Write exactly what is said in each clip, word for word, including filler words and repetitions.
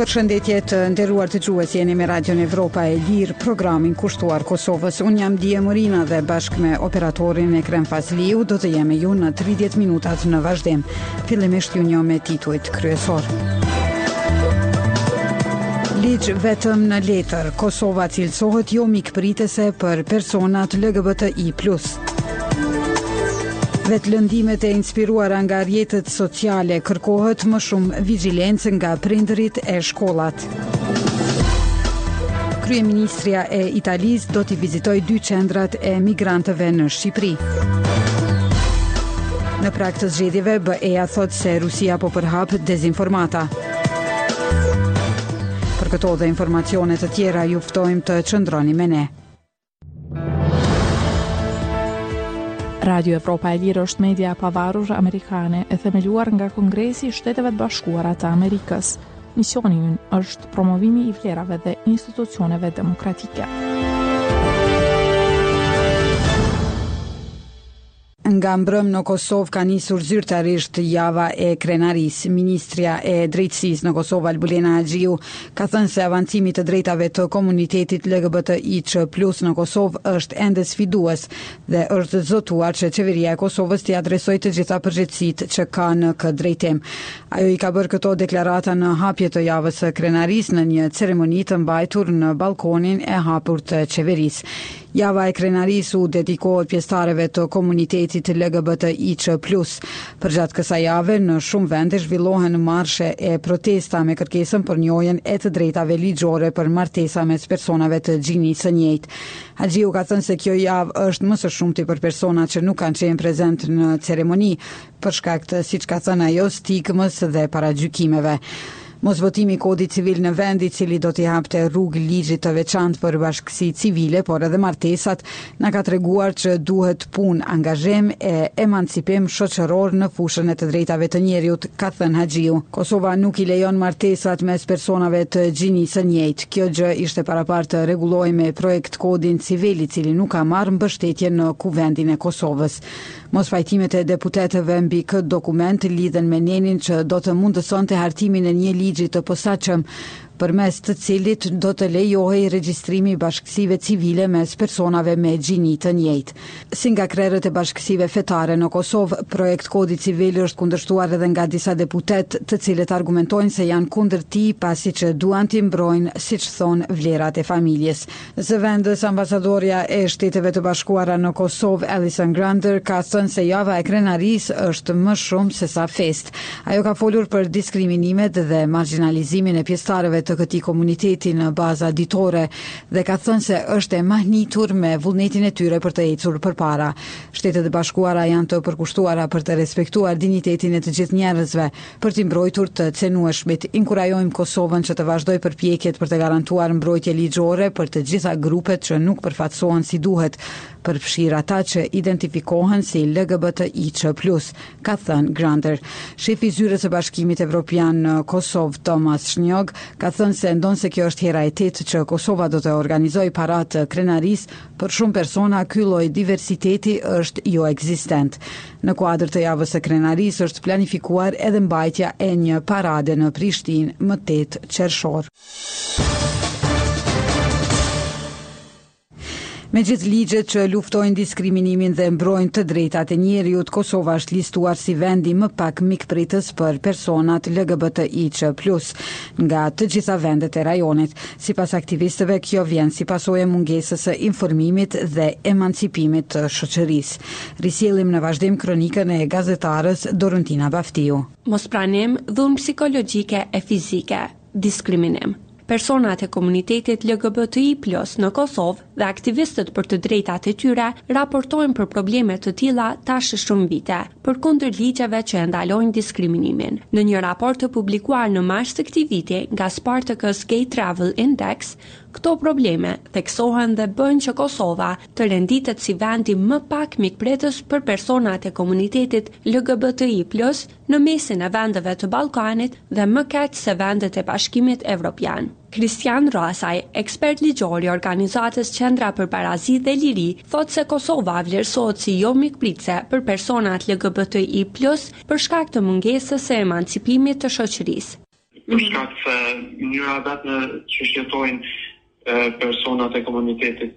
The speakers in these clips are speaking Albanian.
Përshëndetje të nderuar dëgjues, jeni me Radion Evropa e Lirë, programin kushtuar Kosovës. Unë jam Dije Morina dhe bashkë me operatorin Ekrem Fazliu do të jemi ju në tridhjetë minutat në vazhdim. Fillimisht ju njoh me titujt kryesor. Ligj vetëm në letër, Kosova cilësohet jo mikpritëse për personat L G B T I plus. Vetëlëndimet e inspiruara nga rrjetet sociale, kërkohet më shumë vigjilencë nga prindërit e shkollat. Kryeministria e Italisë do t'i vizitojë dy qendrat e migrantëve në Shqipëri. Në prag të zgjedhjeve, B E-ja thot se Rusia po përhap dezinformata. Për këto dhe informacione të tjera ju ftojmë të qëndroni me ne. Radio Evropa e Lirë është media e pavarur amerikane e themeluar nga Kongresi i Shteteve të Bashkuara të Amerikës. Misioni i ynë është promovimi i vlerave dhe institucioneve demokratike. Nga mbrëm në Kosovë ka nisur zyrtarisht java e krenarisë. Ministria e Drejtësisë në Kosovë, Albulena Haxhiu, ka thënë se avancimi të drejtave të komunitetit L G B T I Q plus në Kosovë është ende sfidues dhe është zotuar që qeveria e Kosovës t'i adresojë të gjitha përgjegjësitë që ka në këtë drejtim. Ajo i ka bërë këto deklarata në hapje të javës së krenarisë në një ceremoni të mbajtur në balkonin e hapur të qeverisë. Java e krenarisë u dedikohet pjesëtarëve të komunitetit L G B T I Q plus. Përgjatë kësaj jave, në shumë vende zhvillohen marshe e protesta me kërkesën për njojën e të drejtave ligjore për martesa mes personave të gjinisë së njëjtë. Haxhiu ka thënë se kjo javë është më së shumti për persona që nuk kanë qenë prezent në ceremoni, për shkak të, siç ka thënë ajo, stigmës dhe paragjykimeve. Mosvotimi i kodit civil në vend, i cili do t'i hapte rrugë ligjit të veçantë për bashkësi civile, por edhe martesat, na ka treguar që duhet punë, angazhim e emancipim shoqëror në fushën e të drejtave të njerëzit, ka thënë Haxhiu. Kosova nuk i lejon martesat mes personave të gjinisë së njëjtë. Kjo gjë ishte parapar të rregullojë me projekt kodin civil, i cili nuk ka marrë mbështetje në kuvendin e Kosovës. Mosfajtimet e deputetëve mbi këtë dokument lidhen me nenin që do të mundësonte hartimin e një ligji të posaçëm, përmes të cilit do të lejohej regjistrimi i bashkësive civile mes personave me gjini të njëjtë. Si nga krerët e bashkësive fetare në Kosovë, projekt kodi civil është kundërshtuar edhe nga disa deputet, të cilët argumentojnë se janë kundër tij pasi që duan t'i mbrojnë, siç thon, vlerat e familjes. Zëvendës ambasadorja e Shteteve të Bashkuara në Kosovë, Alison Grander, ka thënë se java e krenarisë është më shumë se sa fest. Ajo ka folur për diskriminimet dhe marginalizimin e pjesëtarëve të këtij komuniteti në baza ditore dhe ka thënë se është e mahnitur me vullnetin e tyre për të ecur përpara. Shtetet e Bashkuara janë të përkushtuara për të respektuar dinjitetin e të gjithë njerëzve, për t'i mbrojtur të cenueshmit. Inkurajojmë Kosovën që të vazhdojë përpjekjet për të garantuar mbrojtje ligjore për të gjitha grupet që nuk përfaqësohen si duhet, përfshirë ata që identifikohen si L G B T I Q plus, ka thënë Grander. Shefi i Zyrës së Bashkimit Evropian në Kosovë, Thomas Shnjog, ka thënë se ndonë se kjo është hera e tetë që Kosova do të organizojë paratë krenarisë, për shumë persona ky lloj diversiteti është jo ekzistent. Në kuadër të javës së krenarisë është planifikuar edhe mbajtja e një parade në Prishtinë më tetë qershor. Me gjithë ligjet që luftojnë diskriminimin dhe mbrojnë të drejtat e njerëzit, Kosova është listuar si vendi më pak mikpritës për personat L G B T I Q plus nga të gjitha vendet e rajonit. Sipas aktivistëve, kjo vjen si pasojë e mungesës së informimit dhe emancipimit të shoqërisë. Risjellim në vazhdim kronikën e gazetarës Dorontina Baftiu. Mospranim, dhunë psikologjike e fizike, diskriminim. Personat e komunitetit L G B T I plus në Kosovë dhe aktivistët për të drejtat e tyre raportojnë për probleme të tilla tash shumë vite, përkundër ligjeve që ndalojnë diskriminimin. Në një raport të publikuar në mars të këtij viti nga Spartacus Gay Travel Index, këto probleme theksohen dhe bëjnë që Kosova të renditet si vendi më pak mikpritës për personat e komunitetit L G B T I plus në mesin e vendeve të Ballkanit dhe më keq se vendet e Bashkimit Evropian. Kristian Rasaj, ekspert ligjor i organizatës Qendra për Parazi dhe Liri, thotë se Kosova vlerësohet si jo mikpritëse për personat L G B T I plus për shkak të mungesës së emancipimit të shoqërisë. për shkak se mënyra vetë në që shjetojnë personat e komunitetit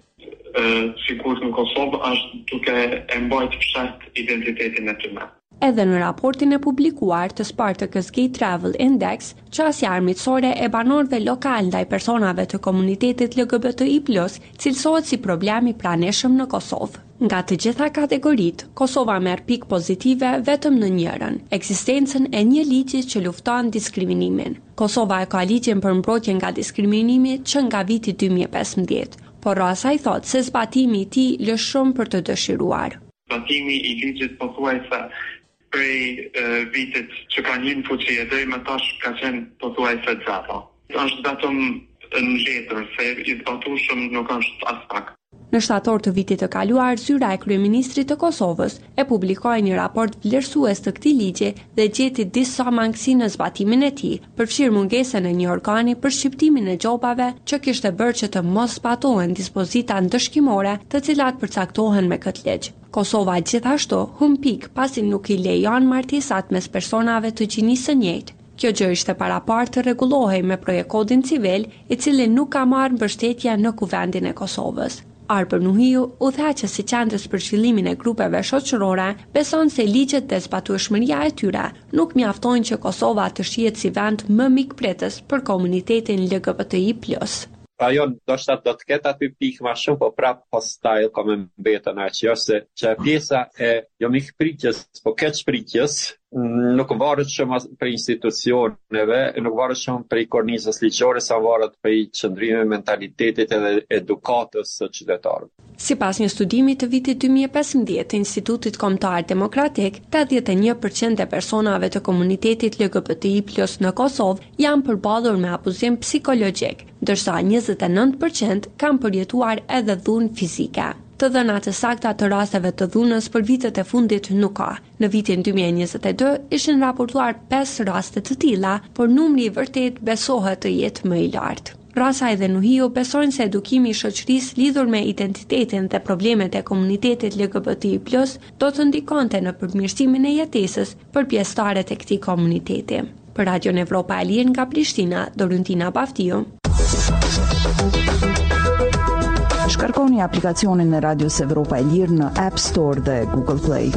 sigurt në Kosovë është duke e mbajtur fshat identitetin e tyre. Edhe në raportin e publikuar të Spartacus Gay Travel Index, qasja armiqësore e banorëve lokal ndaj personave të komunitetit L G B T I plus, cilësohet si problem i praneshëm në Kosovë. Nga të gjitha kategoritë, Kosova merr pikë pozitive vetëm në njërin, ekzistencën e një ligji që lufton diskriminimin. Kosova e ka ligjin për mbrojtje nga diskriminimi që nga viti dy mijë e pesëmbëdhjetë, por Rasa i thotë se zbatimi i tij lë shumë për të dëshiruar. Zbatimi i ligjit pothuajse prej vitit që ka një në fuqi e deri më tash ka qenë pothuajse zata. Është vetëm në letër, se i zbatueshëm nuk është as pak. Në shtator të vitit të kaluar, zyra e kryeministrit të Kosovës e publikoi një raport vlerësues të këtij ligji dhe gjeti disa mangësi në zbatimin e tij, përfshirë mungesën e një organi për shqiptimin e gjobave që kishte bërë që të mos zbatohen dispozita ndëshkimore të cilat përcaktohen me këtë ligj. Kosova gjithashtu humb pikë pasi nuk i lejon martesat mes personave të gjinisë së njëjtë. Kjo gjë ishte paraparë të rregullohej me projekt kodin civil, i cili nuk ka marrë mbështetje në kuvendin e Kosovës. Arpër Nuhiu, udhëheqës i qendrës për zhvillimin e grupeve shoqërore, beson se ligjet dhe zbatueshmëria e tyre nuk mjaftojnë që Kosova të shihet si vend më mikpritës për komunitetin L G B T I plus. Ajo ndoshta do të ketë aty pikë më shumë, po prap hostile ka më mbetën ajo se që pjesa e jo mikpritjes, po keqpritjes nuk varet shumë për institucioneve, nuk varet shumë për kornizës ligjore, sa varet për qëndrimit mentalitetit edhe edukatës së qytetarëve. Sipas një studimi të vitit dy mijë e pesëmbëdhjetë të Institutit Kombëtar Demokratik, tetëdhjetë e një përqind e personave të komunitetit L G B T I plus në Kosovë janë përballur me abuzim psikologjik, ndërsa njëzet e nëntë përqind kanë përjetuar edhe dhunë fizike. Të dhëna të sakta të rasteve të dhunës për vitet e fundit nuk ka. Në vitin dy mijë e njëzet e dy ishin raportuar pesë raste të tilla, por numri i vërtet besohet të jetë më i lartë. Rasa dhe Nuhiu besojnë se edukimi i shoqërisë lidhur me identitetin dhe problemet e komunitetit L G B T I plus do të ndikonte në përmirësimin e jetesës për pjesëtarët e këtij komuniteti. Për Radion Evropa e Lirë nga Prishtina, Dorintina Baftiu. Shkarkoni aplikacionin e Radios Evropa e Lirë në App Store dhe Google Play.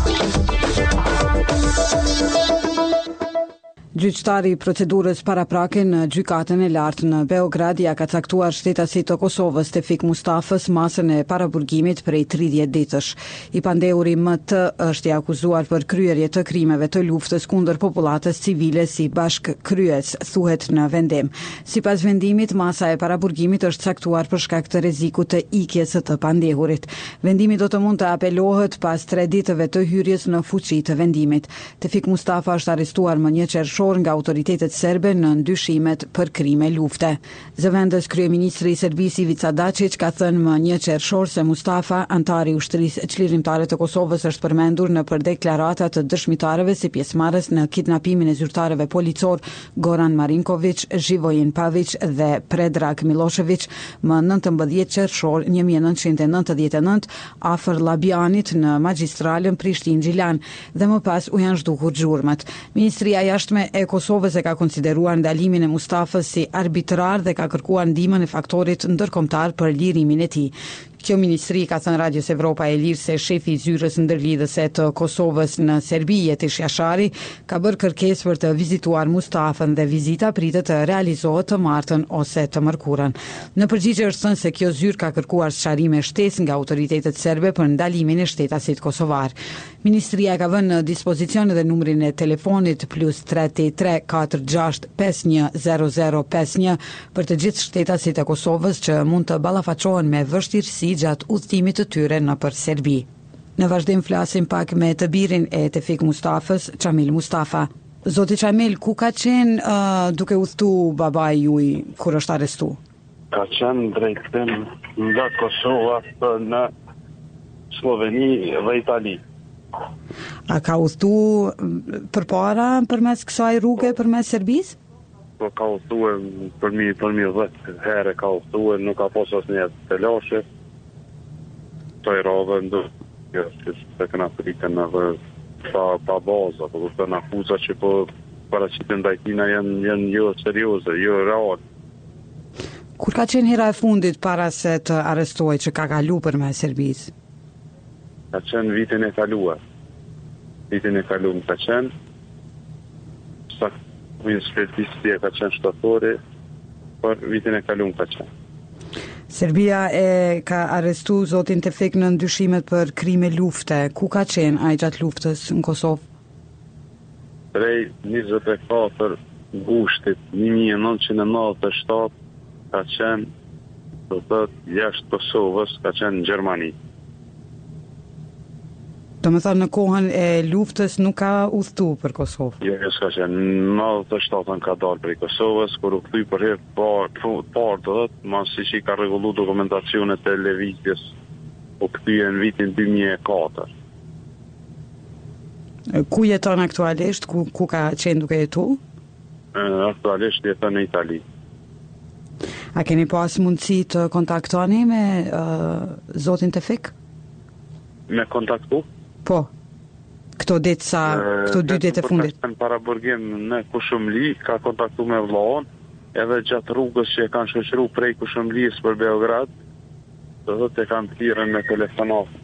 Gjyqtari i procedurës paraprake në gjykatën e lartë në Beograd ja ka caktuar shtetasit të Kosovës Tefik Mustafës masën e paraburgimit prej tridhjetë ditësh. I pandeuri M T është i akuzuar për kryerje të krimeve të luftës kundër popullatës civile si bashkëkryes, thuhet në vendim. Sipas vendimit, masa e paraburgimit është caktuar për shkak të rrezikut të ikjes së të pandehurit. Vendimi do të mund të apelohet pas tre ditëve të hyrjes në fuqi të vendimit. Tefik Mustafa është arrestuar më një qershor nga autoritetet serbe në ndyshimet për krime lufte. Zëvendës kryeministri i Serbisë Ivica Dačić ka thënë më një qershor se Mustafa, antari i ushtrisë çlirimtare të Kosovës, është përmendur në për deklarata të dëshmitarëve si pjesëmarrës në kidnapimin e zyrtarëve policor Goran Marinković, Živojin Pavić dhe Predrag Milošević më nëntëmbëdhjetë qershor një mijë e nëntëqind e nëntëdhjetë e nëntë afër Labjanit në magjistralën Prishtinë-Gjilan dhe më pas u janë zhdukur xhurmat. Ministria e Jashtme e Kosovës e ka konsideruar ndalimin e Mustafës si arbitrar dhe ka kërkuar ndihmën e faktorit ndërkombëtar për lirimin e tij. Kjo ministri ka thënë Radios Evropa e Lirë se shefi i zyrës ndërlidhëse të Kosovës në Serbi, Jetish Jashari, ka bërë kërkesë për të vizituar Mustafën dhe vizita pritet të realizohet të martën ose të mërkurën. Në përgjigje është thënë se kjo zyrë ka kërkuar sqarime shtesë nga autoritetet serbe për ndalimin e shtetasit kosovar. Ministria ka vënë në dispozicion edhe numrin e telefonit plus tre tre tre katër gjashtë pesë një zero zero pesë një për të gjithë shtetasit e Kosovës që mund të ballafaqohen me vështirësi gjatë udhëtimit të tyre nëpër Serbi. Në vazhdim flasim pak me të birin e Tefik Mustafës, Çamil Mustafa. Zoti Çamil, ku ka qenë uh, duke udhëtu babai juaj kur është arrestu? Ka qenë drejtim nga Kosova për në Sloveni dhe Itali. A ka udhëtu përpara përmes kësaj rruge përmes Serbisë? Po ka udhëtuar për mi për mi dhjetë herë ka udhëtuar, nuk ka pasur asnjë të lëshë. To i rove ndo, jo, se këna pritën në dhe pa, pa baza, po të në akuza që po paraqiten ndaj tina janë janë jo serioze, jo reale. Kur ka qenë hera e fundit para se të arrestohej që ka kalu për me Serbisë? Ka qenë vitin e kaluar. Vitin e kaluar ka qenë. Sa vinë shpirtistia ka qenë shtatori, por vitin e kaluar ka qenë. Serbia e ka arrestu zotin Tefik në ndyshimet për krime lufte. Ku ka qenë ai gjatë luftës në Kosovë? Prej njëzet e katër gushtit një mijë e nëntëqind e nëntëdhjetë e shtatë ka qenë, do të thotë, jashtë Kosovës, ka qenë në Gjermani. Do më thënë në kohën e luftës nuk ka udhëtu për Kosovë? Jo, jo s'ka qenë. Në nëntëdhjetë e shtatën ka dalë prej Kosovës, kur u kthy për herë parë, parë do të thotë, mas si që i ka rregullu dokumentacionet e lëvizjes, u kthye në vitin dy mijë e katër. Ku jeton aktualisht? Ku, ku ka qenë duke jetu? Aktualisht jeton në Itali. A keni pas mundësi të kontaktoni me uh, zotin Tefik? Me kontaktu? Po. Këto ditë sa, këto dy ditë e fundit. Në para burgim në Kushumli, ka kontaktu me vllahon, edhe gjatë rrugës që e kanë shoqëruar prej Kushumlis për Beograd, do thotë e kanë thirrën me telefonat.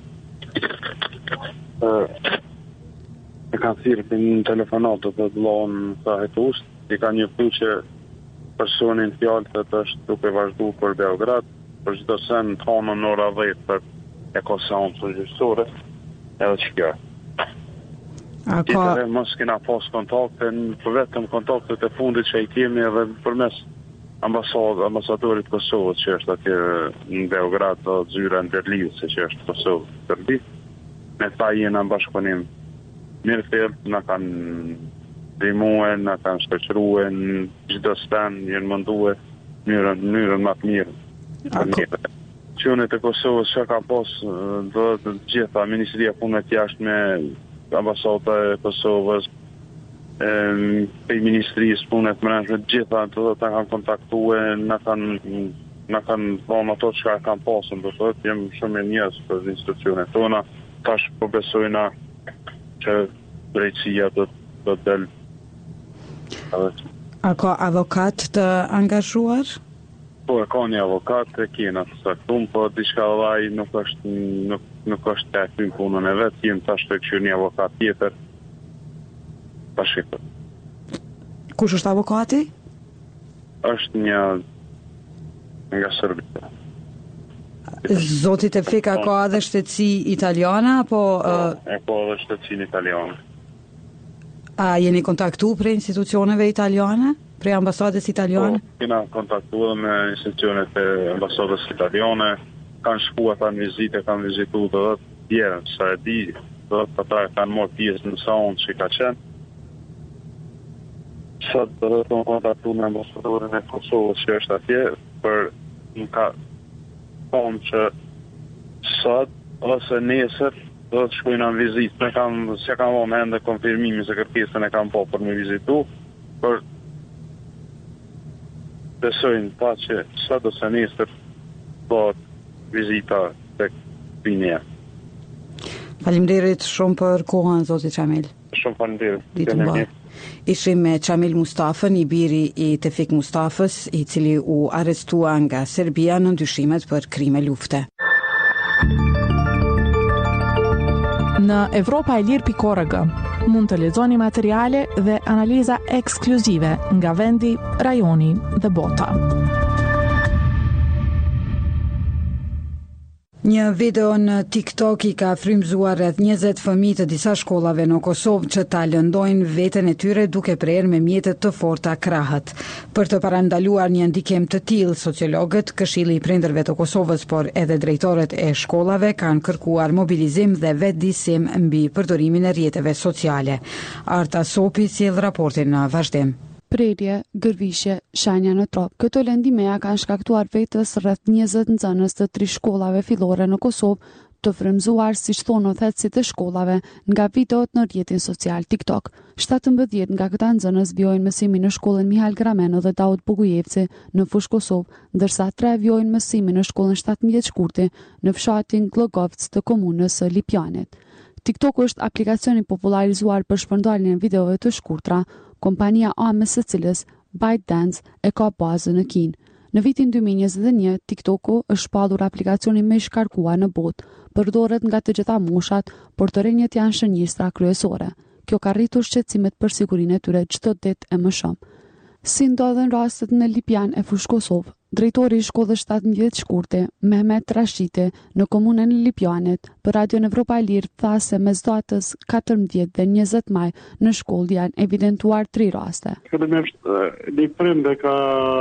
E kanë thirrë në telefonat, do thotë vllahon sa hetus, i kanë njoftu që personin fjalët është duke vazhduar për Beograd, për çdo sen të hanën ora dhjetë për e ka seancën gjyqësore, edhe që kjo. A ka... Tjetëre, mos kena pas kontakte, për vetëm kontaktet e fundit që i kemi edhe përmes ambasad, ambasadorit Kosovës që është atje në Beograd, dhe zyra në Berlin, se që është Kosovë Serbi. Me ta jena në bashkëpunim mirë fillë, na kanë ndihmue, na kanë shoqërue në çdo stand, jenë mundue mënyrën mënyrën më të mirë. Ka... Qënet e Kosovës që ka pas dhe të gjitha Ministria Punëve të Jashtme, ambasada e Kosovës, pe Ministrisë Punëve të Brendshme, të gjitha të dhe të kanë kontaktue, na kanë na kanë thonë ato që kanë pasën, do thotë, jem shumë e njës për institucionet tona, tash po besojna që drejtësia do të del. A ka avokat të angazhuar? Po, e ka një avokat e kena të saktum, po diçka vaj nuk është nuk, nuk është të aty në punën e vetë, jem tash të këshirë një avokat tjetër, pa shikët. Kush është avokati? është një nga Serbia. Zoti Tefik ka edhe shtetësi italiane, apo... Uh... E ka edhe shtetësinë italiane. A jeni kontaktu prej institucioneve italiane? Prej ambasadës italiane? Po, kena kontaktu edhe me institucionet e ambasadës italiane, kanë shku ata në vizite, kanë vizitu dhe dhe tjerën, sa e di, dhe dhe ata kanë morë pjesë në saun që ka qenë. Sot dhe dhe të më kontaktu me ambasadorin e Kosovës që është atje, për në ka thonë që sot ose nesër dhe të shkujnë në vizitë. Ne kam, se kam vonë ende konfirmimi se kërkesën e kam po për me vizitu, për besojnë ta që sot ose nesër bëhet vizita të këpinja. Faleminderit shumë për kohën, zoti Çamil. Shumë faleminderit. Ditë mbarë. Ishim me Çamil Mustafën, i biri i Tefik Mustafës, i cili u arrestua nga Serbia në ndyshimet për krime lufte. Në Evropa e Lirë pikë org mund të lexoni materiale dhe analiza ekskluzive nga vendi, rajoni dhe bota. Një video në TikTok i ka frymëzuar rreth njëzet fëmijë të disa shkollave në Kosovë që ta lëndojnë veten e tyre duke prerë me mjete të forta krahët. Për të parandaluar një ndikim të tillë, sociologët, Këshilli i Prindërve të Kosovës, por edhe drejtorët e shkollave kanë kërkuar mobilizim dhe vetëdijsim mbi përdorimin e rrjeteve sociale. Arta Sopi sjell raportin në vazhdim. Prerje, gërvishje, shenja në trop. Këto lëndimeja kanë shkaktuar vetës rreth njëzet nxënës të tri shkollave fillore në Kosovë të frymëzuar, siç thonë thellësit e shkollave, nga videot në rrjetin social TikTok. shtatëmbëdhjetë nga këta nxënës vjojnë mësimin në shkollën Mihajl Grameno dhe Daud Bogujevci në fushë Kosovë, ndërsa tre vjojnë mësimin në shkollën shtatëmbëdhjetë Shkurti në fshatin Glogovc të komunës së Lipjanit. TikTok është aplikacioni popularizuar për shpërndarjen e videove të shkurtra, kompania amës së cilës ByteDance e ka bazën në Kinë. Në vitin dy mijë e njëzet e një, TikToku është shpallur aplikacioni më i shkarkuar në botë, përdoret nga të gjitha moshat, por të rinjët janë shënjistra kryesore. Kjo ka rritur shqetësimet për sigurinë e tyre çdo ditë e më shumë. Si ndodhen rastet në Lipjan e Fushë Kosovë, drejtori i shkollës shtatëmbëdhjetë shkurte, Mehmet Rashite, në komunën e Lipjanit, për Radion Evropa e Lirë tha se mes datës katërmbëdhjetë dhe njëzet maj në shkollë janë evidentuar tri raste. Fillimisht një prindë ka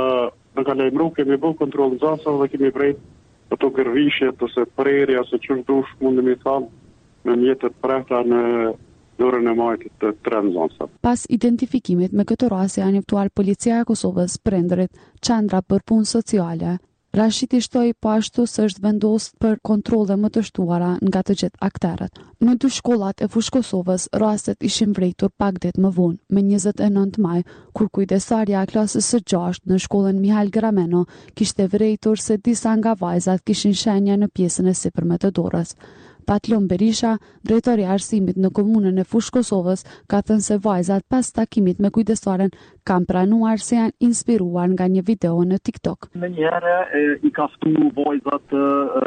në ka lejmëru, kemi bu kontrol në zasave dhe kemi brejt ato gërvishjet ose prerja ose që dush mundi mi thamë me mjetët prehta në dorën e majtit të tre nëzansa. Pas identifikimit me këtë rast janë njoftuar Policia e Kosovës, prindërit, qendra për punë sociale. Rashiti shtoi po ashtu se është vendosur për kontrolle më të shtuara nga të gjithë aktorët. Në dy shkollat e Fushë Kosovës rastet ishin vërejtur pak ditë më vonë, me njëzet e nëntë maj, kur kujdestarja e klasës së gjashtë në shkollën Mihajl Grameno kishte vërejtur se disa nga vajzat kishin shenja në pjesën e sipërme të dorës. Patlon Berisha, drejtori i arsimit në komunën e Fushë Kosovës, ka thënë se vajzat pas takimit me kujdestaren kanë pranuar se janë inspiruar nga një video në TikTok. Në njëherë i ka ftu vajzat të,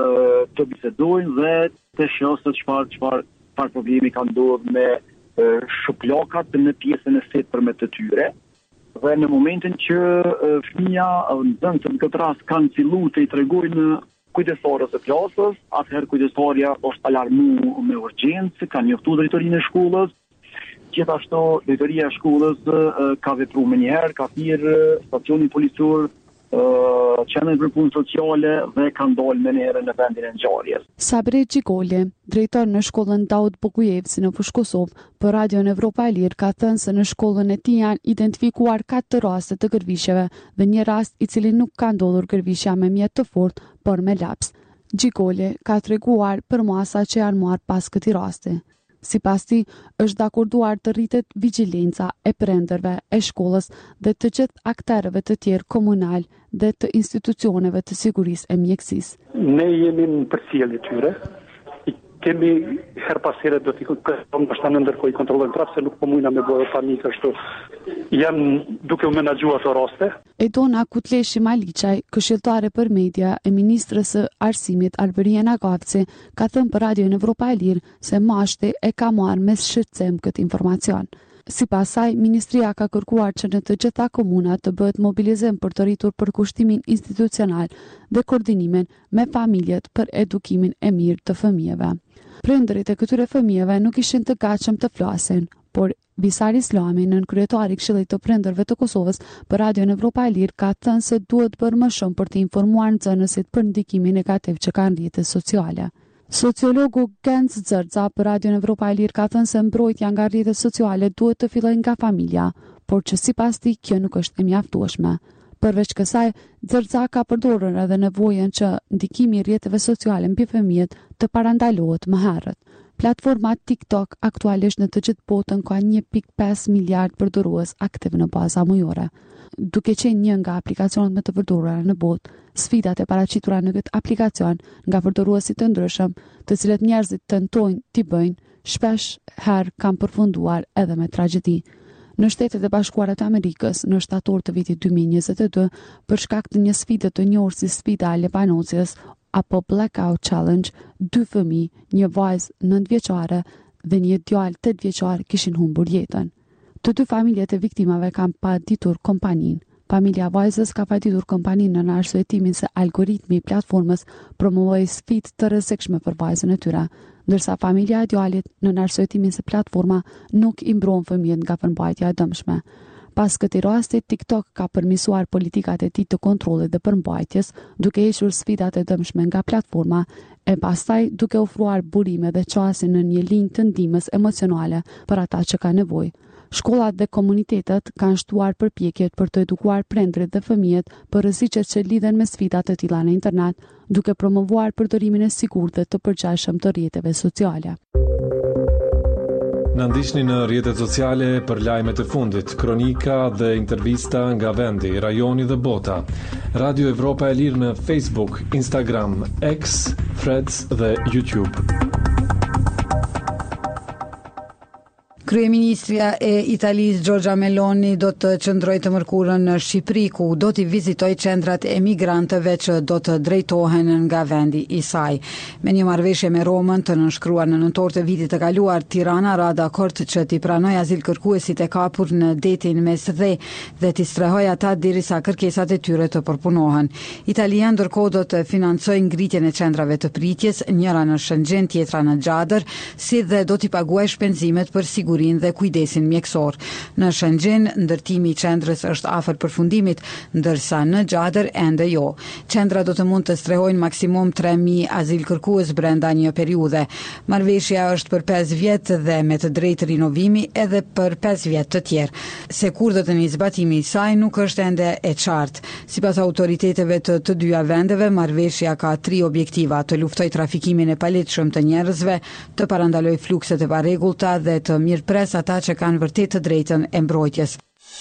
të bisedojnë dhe të shohin se çfarë çfarë çfarë problemi ka ndodhur me shuplakat në pjesën e sipërme të tyre. Dhe në momentin që fëmia, nxënësit në këtë rast kanë filluar të i tregojnë kujdesorës së klasës, atëherë kujdestarja është alarmu me urgjencë, ka njoftuar drejtorinë e shkollës. Gjithashtu drejtoria e shkollës ka vepruar më njëherë, ka thirrë stacionin policor, qendrën për punë sociale dhe ka ndalë më njëherë në vendin e ngjarjes. Sabri Gjigoli, drejtor në shkollën Daud Bogujevci në Fushë Kosovë, për Radion Evropa e Lirë ka thënë se në shkollën e tij janë identifikuar katër raste të gërvishjeve dhe një rast i cili nuk ka ndodhur gërvishja me mjet të fortë, por me laps. Gjigoli ka treguar për masa që janë marrë pas këtij rasti. Sipas tij, është dakorduar të rritet vigjilenca e prindërve, e shkollës dhe të gjithë aktorëve të tjerë komunal dhe të institucioneve të sigurisë e mjekësisë. Ne jemi në përcjellje tyre. Kemi her pas here do t'i kërkojmë bashkë ndërkohë i kontrollojmë prapë se nuk po mundna me bëjë panik ashtu. Janë duke u menaxhuar ato raste. Edona Kutleshi Maliçaj, këshilltare për media e ministrës së arsimit Alberina Gavci, ka thënë për Radion Evropa e Lirë se mashti e ka marrë me shqetësim këtë informacion. Sipas saj, ministria ka kërkuar që në të gjitha komunat të bëhet mobilizim për të rritur përkushtimin institucional dhe koordinimin me familjet për edukimin e mirë të fëmijëve. Prindërit e këtyre fëmijëve nuk ishin të gatshëm të flasin, por Visar Islami, nënkryetari i Këshillit të Prindërve të Kosovës, për Radion Evropa e Lirë ka thënë se duhet bërë më shumë për të informuar nxënësit për ndikimin negativ që kanë rrjetet sociale. Sociologu Genc Zërza për Radion Evropa e Lirë ka thënë se mbrojtja nga rrjetet sociale duhet të fillojë nga familja, por që sipas tij kjo nuk është e mjaftueshme. Përveç kësaj, Zërza ka përdorur edhe nevojën që ndikimi i rrjeteve sociale mbi fëmijët të parandalohet më herët. Platforma TikTok aktualisht në të gjithë botën ka një pikë pesë miliard përdorues aktiv në baza mujore. Duke qenë një nga aplikacionet më të përdoruara në botë, sfidat e paraqitura në këtë aplikacion nga përdoruesit të ndryshëm, të cilët njerëzit tentojnë t'i bëjnë, shpesh herë kanë përfunduar edhe me tragjedi. Në Shtetet e Bashkuara të Amerikës, në shtator të vitit dy mijë e njëzet e dy, për shkak të një sfide të njohur si sfida e Lepanocës apo Blackout Challenge, dy fëmijë, një vajzë nëntë vjeçare dhe një djalë tetë vjeçar kishin humbur jetën. Të dy familjet e viktimave kanë paditur kompaninë. Familja vajzës ka paditur kompaninë në arsyetimin se algoritmi i platformës promovoi sfidë të rrezikshme për vajzën e tyre, ndërsa familja e djalit në arsyetimin se platforma nuk i mbron fëmijët nga përmbajtja e dëmshme. Pas këtij rasti, TikTok ka përmirësuar politikat e tij të kontrollit dhe përmbajtjes, duke hequr sfidat e dëmshme nga platforma e pastaj duke ofruar burime dhe çaste në një linjë të ndihmës emocionale për ata që kanë nevojë. Shkollat dhe komunitetet kanë shtuar përpjekjet për të edukuar prindërit dhe fëmijët për rreziqet që lidhen me sfidat të tilla në internet, duke promovuar përdorimin e sigurt dhe të përgjithshëm të rrjeteve sociale. Na ndiqni në rrjetet sociale për lajmet e fundit, kronika dhe intervista nga vendi, rajoni dhe bota. Radio Evropa e Lirë në Facebook, Instagram, X, Threads dhe YouTube. Kryeministria e Italisë Giorgia Meloni do të qëndrojë të mërkurën në Shqipëri, ku do t'i vizitojë qendrat e migrantëve që do të drejtohen nga vendi i saj. Me një marrëveshje me Romën të nënshkruar në nëntor të vitit të kaluar, Tirana ra dakord që t'i pranojë azilkërkuesit e kapur në detin mes dhe dhe t'i strehojë ata derisa kërkesat e tyre të përpunohen. Italia ndërkohë do të financojë ngritjen e qendrave të pritjes, njëra në Shënxhen, tjetra në Xhadër, si dhe do t'i paguajë shpenzimet për sigurinë dhe kujdesin mjekësor. Në Shënxhen, ndërtimi i qendrës është afër përfundimit, ndërsa në Xhadër ende jo. Qendra do të mund të strehojnë maksimum tre mijë azilkërkues brenda një periudhe. Marrëveshja është për pesë vjet dhe me të drejtë rinovimi edhe për pesë vjet të tjerë. Se kur do të nisë zbatimi i saj nuk është ende e qartë. Sipas autoriteteve të të dyja vendeve, marrëveshja ka tri objektiva: të luftojë trafikimin e palegjshëm të njerëzve, të parandalojë flukset e parregullta dhe të mirëpres ata që kanë vërtet të drejtën e mbrojtjes.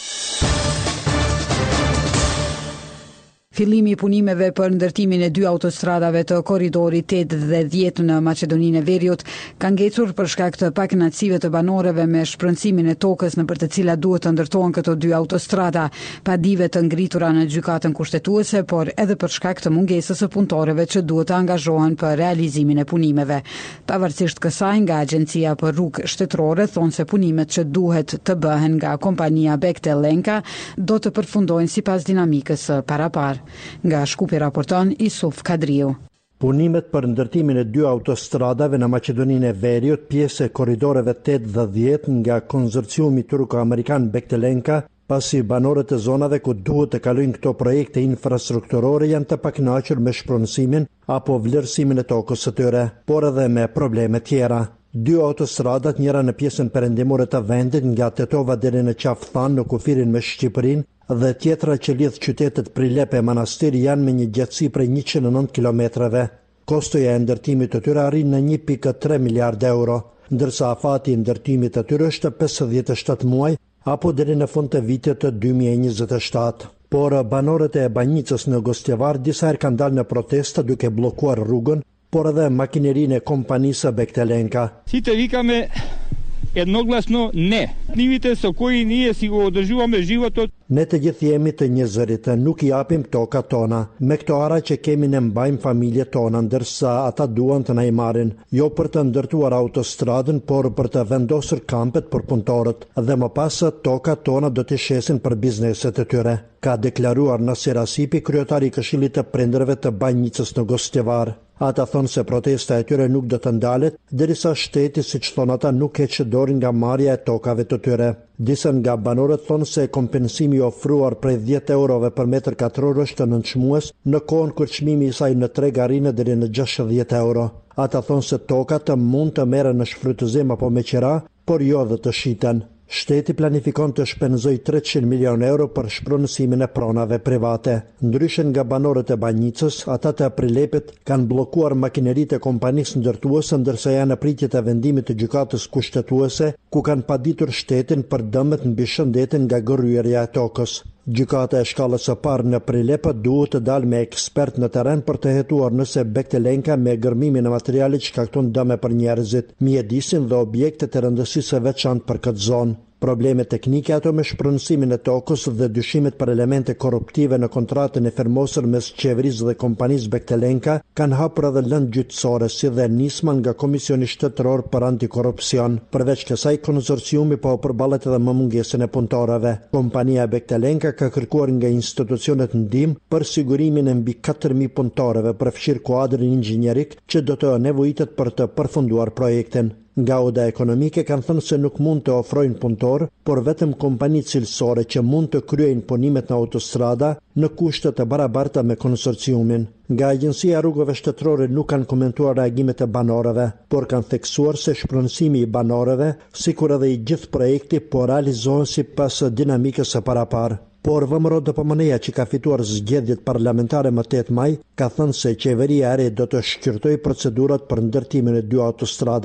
Fillimi i punimeve për ndërtimin e dy autostradave të korridorit tetë dhe dhjetë në Maqedoninë e Veriut ka ngecur për shkak të pakënaqësive të banorëve me shpërndësimin e tokës nëpër të cilat duhet të ndërtohen këto dy autostrada, pa dive të ngritura në gjykatën kushtetuese, por edhe për shkak të mungesës së punëtorëve që duhet të angazhohen për realizimin e punimeve. Pavarësisht kësaj, nga Agjencia për Rrugë Shtetërore thonë se punimet që duhet të bëhen nga kompania Bechtel Lenka do të përfundojnë sipas dinamikës së paraparë. Nga Shkupi raporton Isuf Kadriu. Punimet për ndërtimin e dy autostradave në Maqedoninë e Veriut, pjesë e korridoreve tetë dhe dhjetë nga konsorciumi turko-amerikan Bechtel-Lenka, pasi banorët e zonave ku duhet të kalojnë këto projekte infrastrukturore janë të pakënaqur me shpronësimin apo vlerësimin e tokës së tyre, por edhe me probleme tjera. Dy autostradat, njëra në pjesën perëndimore të vendit nga Tetova deri në Qafthan në kufirin me Shqipërinë dhe tjetra që lidh qytetet Prilep e Manastiri, janë me një gjatësi prej njëqind e nëntë kilometrave. Kostoja e ndërtimit të tyre arrin në një pikë tre miliardë euro, ndërsa afati i ndërtimit të tyre është pesëdhjetë e shtatë muaj apo deri në fund të vitit të dy mijë e njëzet e shtatë. Por banorët e Banjicës në Gostivar disa herë kanë dalë në protesta duke bllokuar rrugën, por edhe makinerinë e kompanisë Bechtel-Lenka. Si të vikame jednoglasno ne. Plivite së koji nije si go održuvame životot. Ne të gjithë jemi të një zërit, nuk i japim toka tona. Me këto ara që kemi ne mbajmë familje tona, ndërsa ata duan të na i marrin, jo për të ndërtuar autostradën, por për të vendosur kampet për punëtorët, dhe më pas toka tona do të shesin për bizneset e tyre, ka deklaruar Nasir Asipi, kryetari i Këshillit të Prindërve të Banjicës në Gostivar. Ata thonë se protesta e tyre nuk do të ndalet, derisa shteti, siç thonë ata, nuk heqë dorë nga marrja e tokave të tyre. Disa nga banorët thonë se kompensimi ofruar prej dhjetë eurove për metër katror është nënçmues, në kohën kur çmimi i saj në treg arrin deri në gjashtëdhjetë euro. Ata thonë se tokat mund të merren në shfrytëzim apo me qira, por jo dhe të shiten. Shteti planifikon të shpenzojë treqind milion euro për shpronësimin e pronave private. Ndryshe nga banorët e Banjicës, ata të Prilepit kanë bllokuar makineritë e kompanisë ndërtuese, ndërsa janë në pritje të vendimit të gjykatës kushtetuese, ku kanë paditur shtetin për dëmet mbi shëndetin nga gërryerja e tokës. Gjykata e shkallës së parë në Prilep duhet të dalë me ekspert në terren për të hetuar nëse Bechtel-Lenka me gërmimin e materialit shkakton dëme për njerëzit, mjedisin dhe objekte të rëndësisë së veçantë për këtë zonë. Probleme teknike ato me shpronësimin e tokës dhe dyshimet për elemente korruptive në kontratën e firmosur mes qeverisë dhe kompanisë Bechtel-Lenka kanë hapur edhe lëndë gjyqësore, si dhe nisma nga Komisioni Shtetëror për Antikorrupsion. Përveç kësaj, konsorciumi po përballet edhe me mungesën e punëtorëve. Kompania Bechtel-Lenka ka kërkuar nga institucionet ndihmë për sigurimin e mbi katër mijë punëtorëve, përfshir kuadrin inxhinierik që do të nevojitet për të përfunduar projektin. Nga oda ekonomike kanë thënë se nuk mund të ofrojnë punëtor, por vetëm kompani cilësore që mund të kryejnë punimet në autostrada në kushte të barabarta me konsorciumin. Nga Agjencia Rrugëve Shtetërore nuk kanë komentuar reagimet e banorëve, por kanë theksuar se shpronësimi i banorëve, sikur edhe i gjithë projekti, po realizohen sipas dinamikës së paraparë. Por Vëmëro Dopëmëneja, që ka fituar zgjedhjet parlamentare më tetë maj, ka thënë se qeveria e re do të shqyrtojë procedurat për ndërtimin e dy autostradave.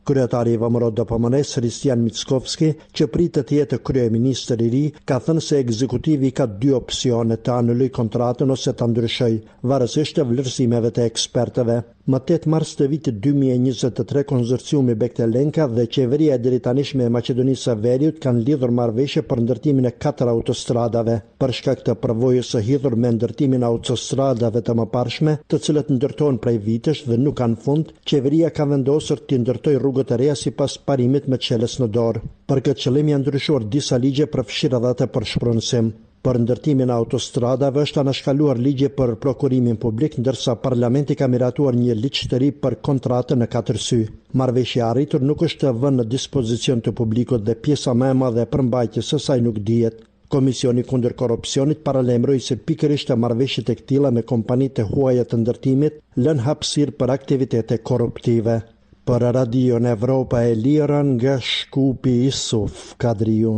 Kryetari i VMRO D P M N-s Hristijan Mickovski, që pritet të jetë kryeministër i ri, ka thënë se ekzekutivi ka dy opsione: të anuloj kontratën ose ta ndryshojë, varësisht të vlerësimeve të ekspertëve. Më tetë mars të vitit dy mijë e njëzet e tre, konsorciumi Bektelenka dhe qeveria e drejtanishme e Maqedonisë së Veriut kanë lidhur marrëveshje për ndërtimin e katër autostradave. Për shkak të përvojës së hidhur me ndërtimin e autostradave të mëparshme, të cilët ndërtohen prej vitesh dhe nuk kanë fund, qeveria ka vendosur të ndërtojë rrugët e reja sipas parimit me çelës në dorë. Për këtë qëllim janë ndryshuar disa ligje përfshirë edhe atë për shpronësim. Për ndërtimin e autostradave është anashkaluar ligje për prokurimin publik, ndërsa parlamenti ka miratuar një ligj të ri për kontratën në katër sy. Marrëveshja e arritur nuk është vënë në dispozicion të publikut dhe pjesa më e madhe e përmbajtjes së saj nuk dihet. Komisioni kundër korrupsionit paralajmëroi se pikërisht të marrëveshjet e këtilla me kompanitë e huaja të ndërtimit lën hapësirë për aktivitete korruptive. Për Radion Evropa e Lirë nga Shkupi Isuf Kadriu.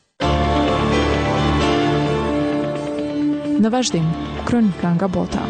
Në vazhdim, kronika nga bota.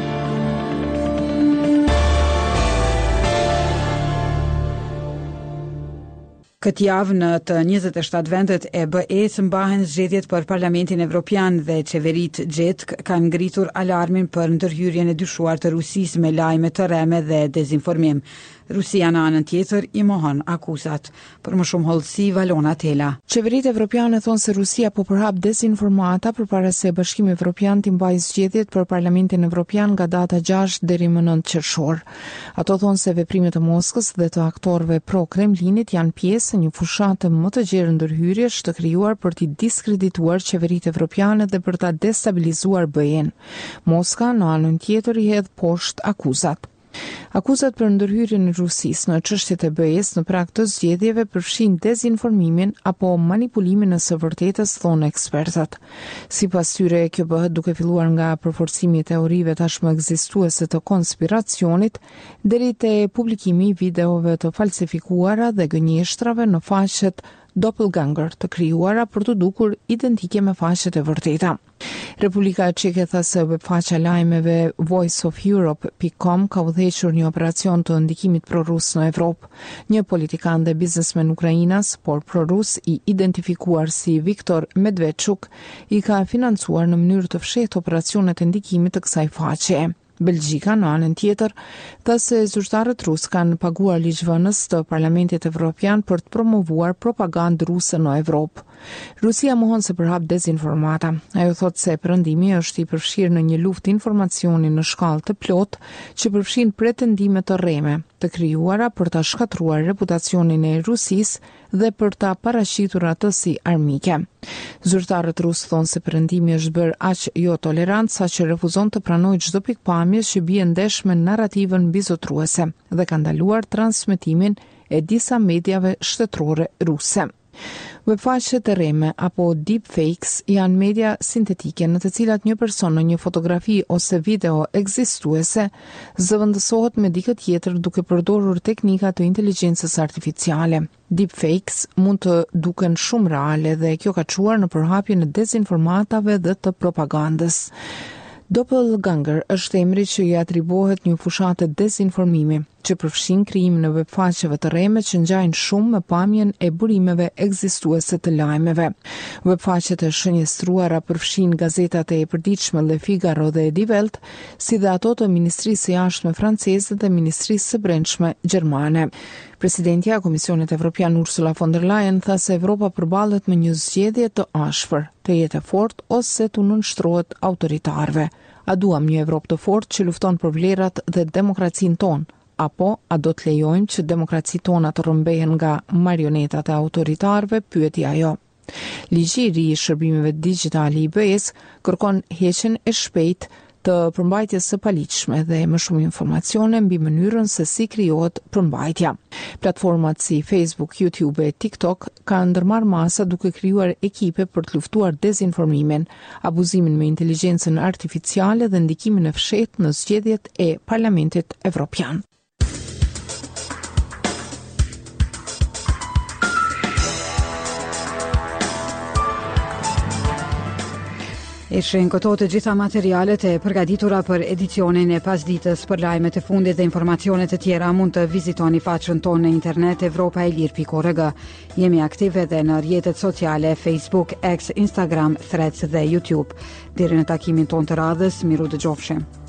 Këtë javë në të njëzet e shtatë vendet e B E-s mbahen zgjedhjet për Parlamentin Evropian dhe qeveritë gjetk kanë ngritur alarmin për ndërhyrjen e dyshuar të Rusisë me lajme të rreme dhe dezinformim. Rusia në anën tjetër i mohon akuzat. Për më shumë hollësi, Valona Tela. Qeveritë evropiane thonë se Rusia po përhap dezinformata përpara se Bashkimi Evropian të mbajë zgjedhjet për Parlamentin Evropian nga data gjashtë deri më nëntë qershor. Ato thonë se veprimet e Moskës dhe të aktorëve pro-Kremlinit janë pjesë një fushatë më të gjerë ndërhyrjesh të krijuar për të diskredituar qeveritë evropiane dhe për ta destabilizuar B E-n. Moska në anën tjetër i hedh poshtë akuzat. Akuzat për ndërhyrjen e Rusisë në çështjet e B E-s në prag të zgjedhjeve përfshin dezinformimin apo manipulimin në së vërtetës, thonë ekspertat. Sipas tyre, kjo bëhet duke filluar nga përforcimi i teorive tashmë ekzistuese të konspiracionit deri te publikimi i videove të falsifikuara dhe gënjeshtrave në faqet doppelganger të krijuara për të dukur identike me faqet e vërteta. Republika Çeke tha se webfaqja lajmeve voice of europe dot com ka udhëhequr një operacion të ndikimit prorus në Evropë. Një politikan dhe biznesmen ukrainas, por prorus i identifikuar si Viktor Medvedchuk, i ka financuar në mënyrë të fshehtë operacionet e ndikimit të kësaj faqe. Belgjika në anën tjetër tha se zyrtarët rus kanë paguar ligjvënës të Parlamentit Evropian për të promovuar propagandë ruse në Evropë. Rusia mohon se përhap dezinformata. Ajo thot se perëndimi është i përfshirë në një luftë informacioni në shkallë të plotë që përfshin pretendime të rreme, të krijuara për ta shkatruar reputacionin e Rusisë dhe për ta paraqitur atë si armike. Zyrtarët rusë thonë se perëndimi është bërë aq jo tolerant saqë refuzon të pranojë çdo pikpamje që bie ndesh me narrativën mbizotruese dhe ka ndaluar transmetimin e disa mediave shtetërore ruse. Webfaqet e rreme apo deepfakes janë media sintetike në të cilat një person në një fotografi ose video ekzistuese zëvendësohet me dikë tjetër duke përdorur teknika të inteligjencës artificiale. Deepfakes mund të duken shumë reale dhe kjo ka çuar në përhapjen e dezinformatave dhe të propagandës. Doppelganger është emri që i atribuohet një fushate dezinformimi, që përfshin krijimin e webfaqeve të rreme që ngjajnë shumë me pamjen e burimeve ekzistuese të lajmeve. Webfaqet e shënjestruara përfshin gazetat e përditshme Le Figaro dhe Die Welt, si dhe ato të Ministrisë së Jashtme franceze dhe Ministrisë së Brendshme gjermane. Presidentja e Komisionit Evropian Ursula von der Leyen tha se Evropa përballet me një zgjedhje të ashpër, të jetë e fortë ose të nënshtrohet autoritarëve. A duam një Evropë të fortë që lufton për vlerat dhe demokracinë tonë? Apo a do të lejojmë që demokracitë tona të rrëmbehen nga marionetat e autoritarëve, pyeti ajo. Ligji i ri i shërbimeve digjitale i B E-s kërkon heqjen e shpejtë të përmbajtjes së paligjshme dhe më shumë informacione mbi mënyrën se si krijohet përmbajtja. Platformat si Facebook, YouTube e TikTok kanë ndërmarrë masa duke krijuar ekipe për të luftuar dezinformimin, abuzimin me inteligjencën artificiale dhe ndikimin e fshehtë në zgjedhjet e Parlamentit Evropian. Ishin këto të gjitha materialet e përgatitura për edicionin e pasditës. Për lajmet e fundit dhe informacionet e tjera mund të vizitoni faqen tonë në internet evropa e lirë pikë org. Jemi aktiv edhe në rrjetet sociale Facebook, X, Instagram, Threads dhe YouTube. Deri në takimin tonë të radhës, miru dëgjofshim.